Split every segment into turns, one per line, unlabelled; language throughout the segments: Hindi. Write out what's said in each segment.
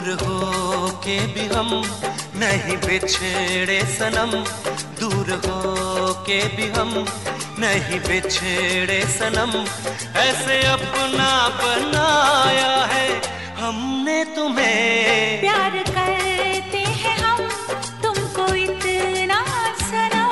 दूर हो के भी हम नहीं बिछड़े सनम, दूर हो के भी हम नहीं बिछड़े सनम। ऐसे अपना बनाया है हमने तुम्हें,
प्यार करते हैं हम तुमको इतना सनम।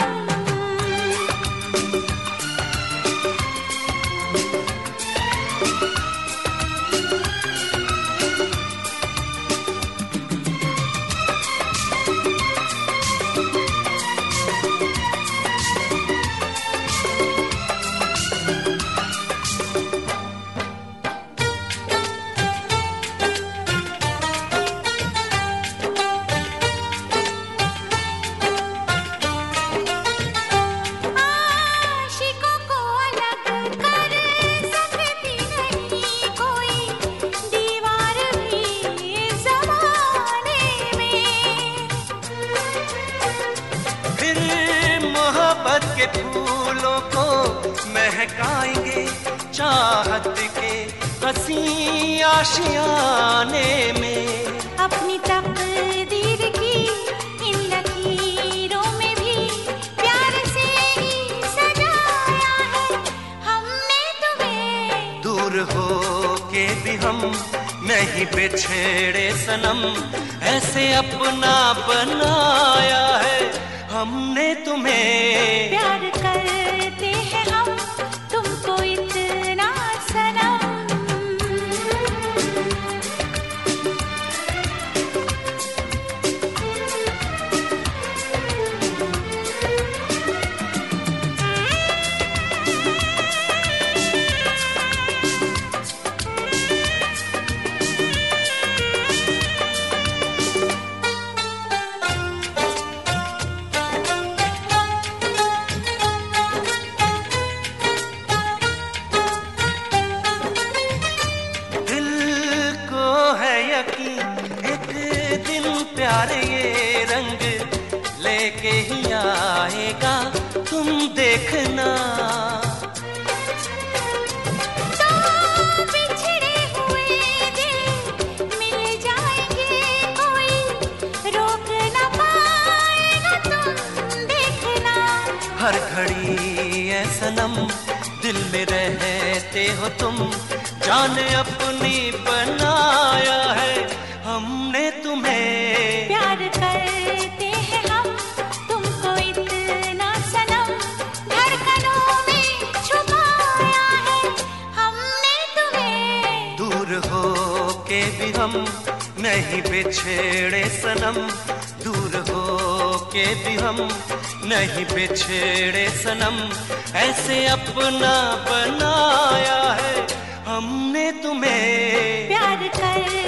के फूलों को महकाएंगे चाहत के हंसी आशियाने में।
अपनी तकदीर की इन लकीरों में भी प्यार से ही सजाया है हमने तुम्हें।
दूर हो के भी हम नहीं बिछड़े सनम, ऐसे अपना बनाया है हमने तुम्हें।
प्यार करते हैं हम तुमको इतना सनम।
एक दिन प्यार ये रंग लेके ही आएगा तुम देखना।
तो बिछड़े हुए दिल मिल जाएंगे, कोई रोक ना पाएगा तुम देखना।
हर घड़ी है सनम दिल में रहते हो तुम, जान अपनी बनाया है हमने तुम्हें।
प्यार करते हैं हम तुमको इतना सनम, धड़कनों में छुपाया है हमने तुम्हें।
दूर हो के भी हम नहीं बिछड़े सनम, दूर हो के भी हम नहीं बिछड़े सनम। ऐसे अपना बनाया है हमने तुम्हें।
प्यार कर